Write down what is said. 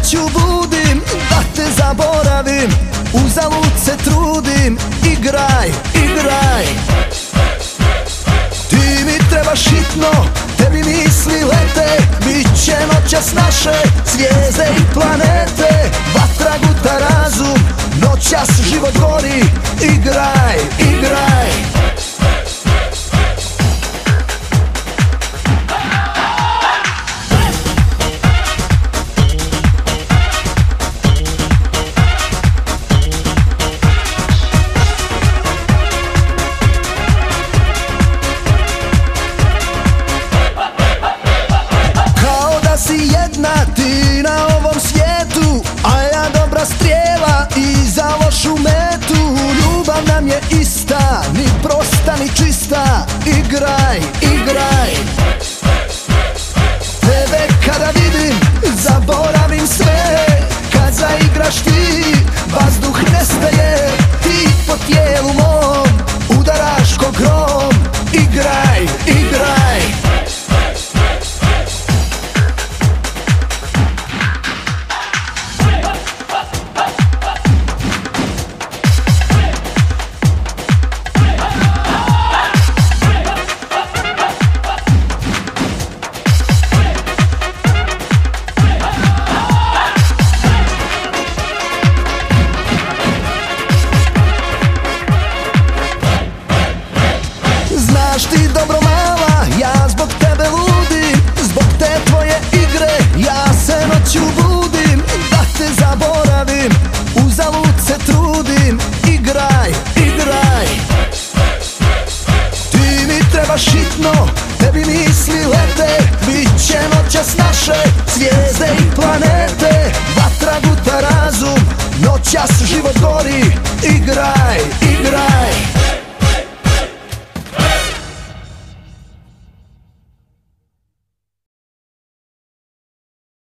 noću budim da te zaboravim, uzalud se trudim. Igraj, igraj. Ti mi trebaš hitno, tebi misli lete. Biće noćas naše zvijezde i planete. Vatra guta razum, noćas život gori. Igraj, igraj. Ti na ovom svijetu, a ja dobra strijela i za lošu metu. Ljubav nam je ista, ni prosta ni čista. Igraj, igraj. Tebe kada vidim, zaboravim sve. Kad zaigraš ti, vazduh nestaje. Ti po tijelu mom udaraš ko grom. Igraj, igraj. Znaš ti dobro mala, ja zbog tebe ludim. Zbog te tvoje igre ja se noću budim. Da te zaboravim, uzalud se trudim. Igraj, igraj. Ti mi trebaš hitno, tebi misli lete. Biće noćas naše zvijezde i planete. Vatra guta razum, noćas život gori. Igraj, igraj.